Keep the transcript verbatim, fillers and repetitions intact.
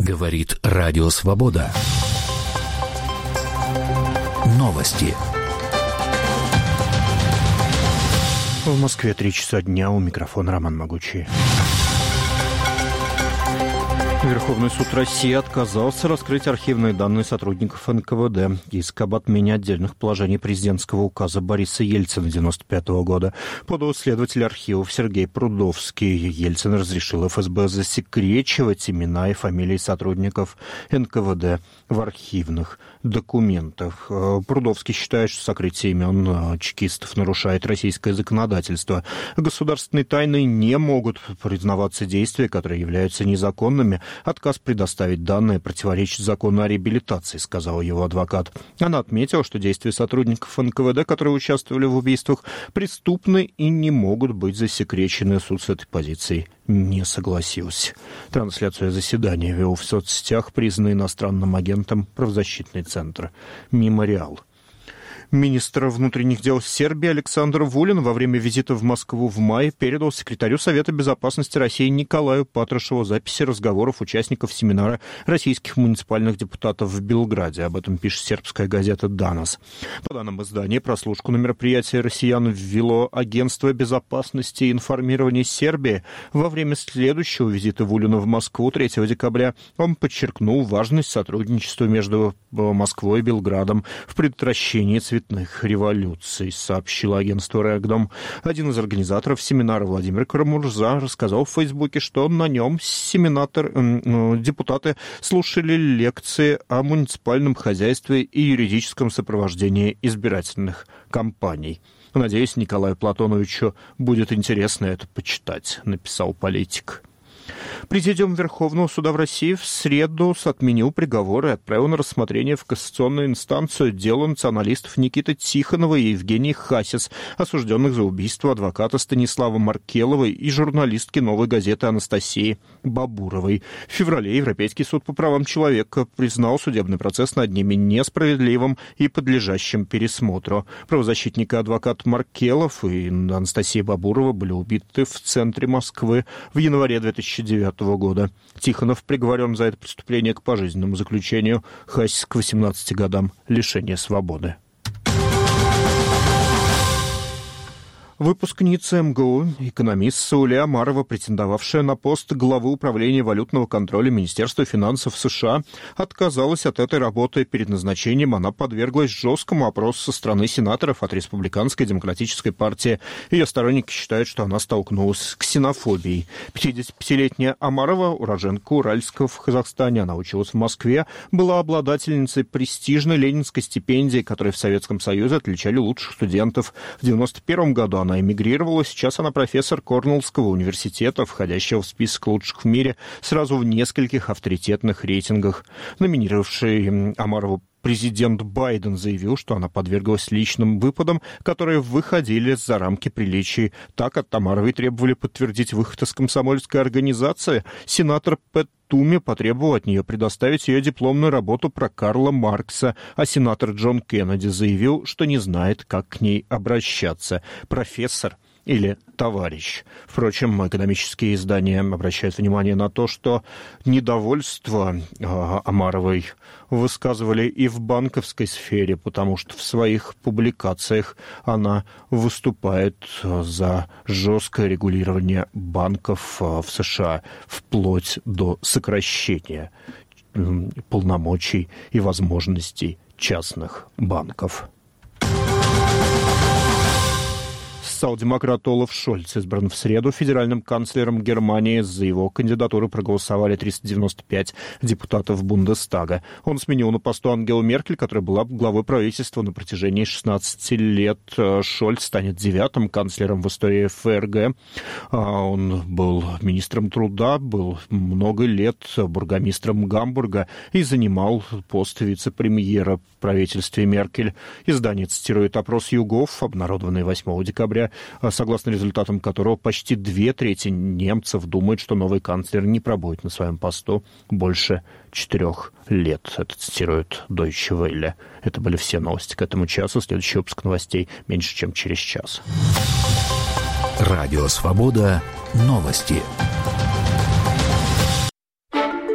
Говорит Радио Свобода. Новости. В Москве три часа дня, у микрофона Роман Могучий. Верховный суд России отказался раскрыть архивные данные сотрудников эн ка вэ дэ. Иск об отмене отдельных положений президентского указа Бориса Ельцина девяносто пятого года подал следователь архивов Сергей Прудовский. Ельцин разрешил эф эс бэ засекречивать имена и фамилии сотрудников эн ка вэ дэ в архивных документах. Прудовский считает, что сокрытие имен чекистов нарушает российское законодательство. Государственной тайной не могут признаваться действия, которые являются незаконными. Отказ предоставить данные противоречит закону о реабилитации, сказал его адвокат. Она отметила, что действия сотрудников эн ка вэ дэ, которые участвовали в убийствах, преступны и не могут быть засекречены. Суд с этой позицией не согласился. Трансляцию заседания вел в соцсетях признанный иностранным агентом правозащитный центр «Мемориал». Министр внутренних дел Сербии Александр Вулин во время визита в Москву в мае передал секретарю Совета безопасности России Николаю Патрушеву записи разговоров участников семинара российских муниципальных депутатов в Белграде. Об этом пишет сербская газета «Данас». По данным издания, прослушку на мероприятии россиян ввело Агентство безопасности и информирования Сербии. Во время следующего визита Вулина в Москву третьего декабря он подчеркнул важность сотрудничества между Москвой и Белградом в предотвращении цивилизации цветных революций, сообщило агентство «Рэгдом». Один из организаторов семинара, Владимир Карамурза, рассказал в Фейсбуке, что на нем семинатор, э, депутаты слушали лекции о муниципальном хозяйстве и юридическом сопровождении избирательных кампаний. «Надеюсь, Николаю Платоновичу будет интересно это почитать», — написал политик. Президиум Верховного суда в России в среду отменил приговор и отправил на рассмотрение в кассационную инстанцию дело националистов Никиты Тихонова и Евгении Хасис, осужденных за убийство адвоката Станислава Маркеловой и журналистки «Новой газеты» Анастасии Бабуровой. В феврале Европейский суд по правам человека признал судебный процесс над ними несправедливым и подлежащим пересмотру. Правозащитник и адвокат Маркелов и Анастасия Бабурова были убиты в центре Москвы в январе две тысячи девятого года. Тихонов приговорен за это преступление к пожизненному заключению, Хасис к восемнадцати годам лишения свободы. Выпускница эм гэ у, экономист Сауле Омарова, претендовавшая на пост главы управления валютного контроля Министерства финансов США, отказалась от этой работы. Перед назначением она подверглась жесткому опросу со стороны сенаторов от Республиканской демократической партии. Ее сторонники считают, что она столкнулась с ксенофобией. пятидесятипятилетняя Омарова, уроженка Уральска в Казахстане, она училась в Москве, была обладательницей престижной ленинской стипендии, которой в Советском Союзе отличали лучших студентов. В девяносто первом году она эмигрировала, сейчас она профессор Корнеллского университета, входящего в список лучших в мире сразу в нескольких авторитетных рейтингах. Номинировавший Омарову президент Байден заявил, что она подверглась личным выпадам, которые выходили за рамки приличий. Так от Омаровой требовали подтвердить выход из комсомольской организации. Сенатор Пэт Туми потребовал от нее предоставить ее дипломную работу про Карла Маркса, а сенатор Джон Кеннеди заявил, что не знает, как к ней обращаться. Профессор или товарищ. Впрочем, экономические издания обращают внимание на то, что недовольство э, Омаровой высказывали и в банковской сфере, потому что в своих публикациях она выступает за жесткое регулирование банков в США, вплоть до сокращения полномочий и возможностей частных банков. Социал-демократ Олаф Шольц избран в среду федеральным канцлером Германии. За его кандидатуру проголосовали триста девяносто пять депутатов Бундестага. Он сменил на посту Ангелу Меркель, которая была главой правительства на протяжении шестнадцати лет. Шольц станет девятым канцлером в истории эф эр гэ. Он был министром труда, был много лет бургомистром Гамбурга и занимал пост вице-премьера в правительстве Меркель. Издание цитирует опрос Югов, обнародованный восьмого декабря, согласно результатам которого почти две трети немцев думают, что новый канцлер не пробудет на своем посту больше четырех лет. Это цитирует Deutsche Welle. Это были все новости к этому часу. Следующий выпуск новостей меньше, чем через час. Радио «Свобода». Новости.